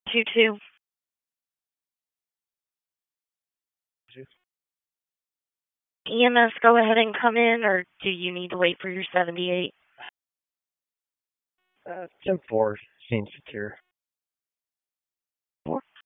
2-2. EMS, go ahead and come in, or do you need to wait for your 78? 10-4 seems secure.